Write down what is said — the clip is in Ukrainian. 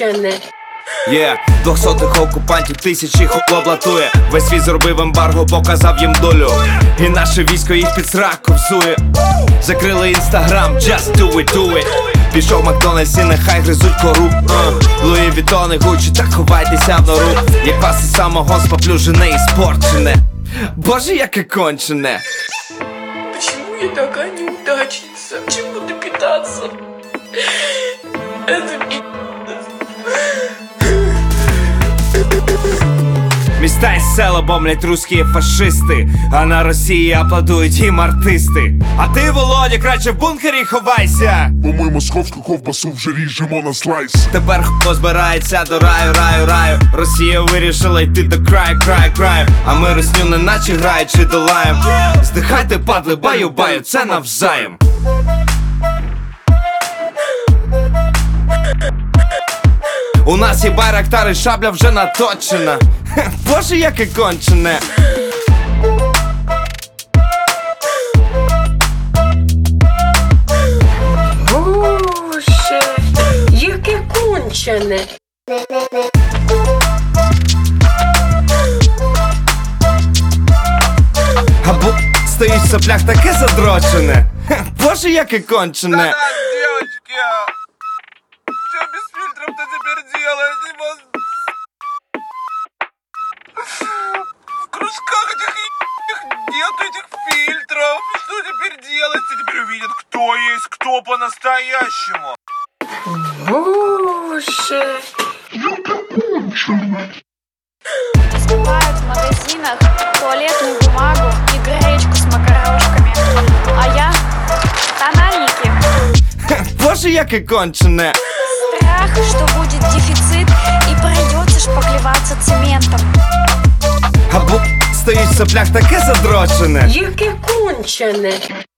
кончене. Двохсотих окупантів, тисячі їх облатує. Весь світ зробив ембарго, показав їм долю. І наше військо їх під сраку взує. Закрили інстаграм, just do it, do it. Пішов Макдональдс і нехай гризуть кору. Луї Вітони, Гуччі, так ховайтеся в нору. Як вас із самого споплюжене і спорчене. Боже, яке кончене. Почему я такая неудачница? Чем буду питаться? Это пи***ц. Міста і села бомблять русські фашисти, а на Росії аплодують їм артисти. А ти, Володя, краще в бункері ховайся, бо ми московську ковбасу вже ріжемо на слайс. Тепер хто збирається до раю, раю, раю. Росія вирішила йти до краю, краю, краю. А ми русню не наче граючи долаєм. Здихайте, падли, баю, баю, це навзаєм. У нас є байрактари, шабля вже наточена. Боже, яке кончене. Боже, яке кончене. Або стоїть в соплях таке задрочене. Боже, яке кончене. Девочки, что без фильтров-то теперь делать? В кружках этих нету этих фильтров. Что теперь делать? Теперь увидят, кто есть кто по-настоящему. Боже. Скупают в магазинах туалетную бумагу и гречку с макарошками. А я тональники. Боже, яке кончене. Страх, что будет дефицит и придется шпаклеваться цементом. Або стоїть в соплях таке задрочене. Яке кончене.